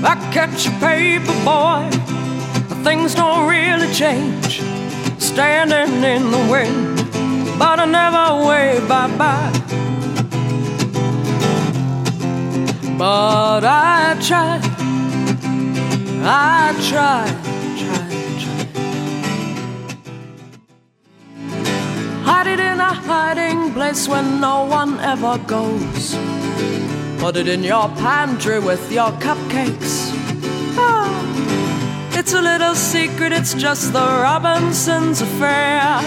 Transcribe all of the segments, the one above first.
I catch a paper boy, things don't really change. Standing in the wind, but I never wave bye-bye. But I try. Hide it in a hiding place where no one ever goes. Put it in your pantry with your cupcakes. Oh, it's a little secret, it's just the Robinsons' affair.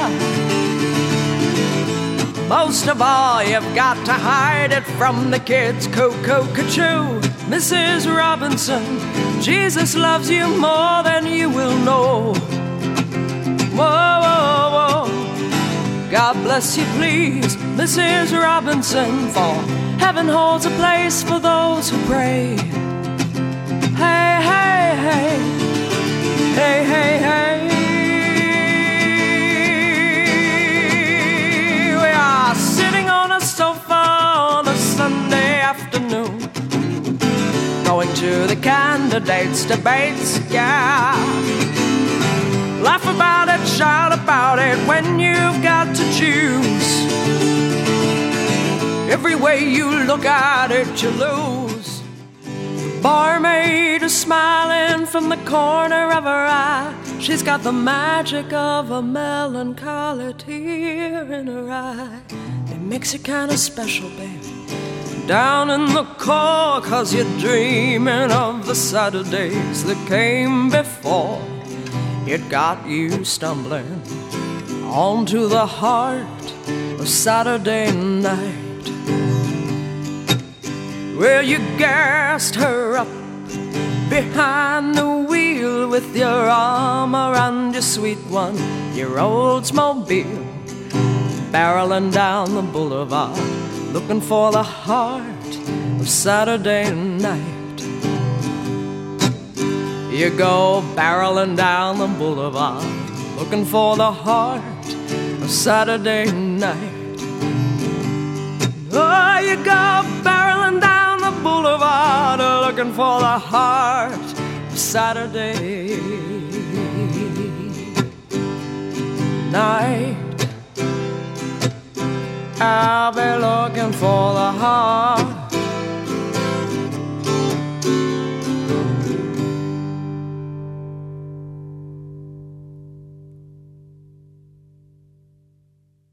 Most of all, you've got to hide it from the kids. Cuckoo-ca-choo, Mrs. Robinson, Jesus loves you more than you will know. Whoa, whoa, whoa. God bless you, please, Mrs. Robinson, for heaven holds a place for those who pray. Hey, hey, hey, hey, hey, hey. We are sitting on a sofa on a Sunday afternoon, going to the candidates' debates, yeah. Laugh about it, shout about it when you've got to choose. Every way you look at it, you lose. Barmaid is smiling from the corner of her eye. She's got the magic of a melancholy tear in her eye. It makes it kind of special, baby, down in the core, 'cause you're dreaming of the Saturdays that came before. It got you stumbling onto the heart of Saturday night, where you gassed her up behind the wheel with your arm around your sweet one, your Oldsmobile, barreling down the boulevard, looking for the heart of Saturday night. You go barreling down the boulevard, looking for the heart of Saturday night. Oh, you go barreling down the boulevard, looking for the heart of Saturday night. I'll be looking for the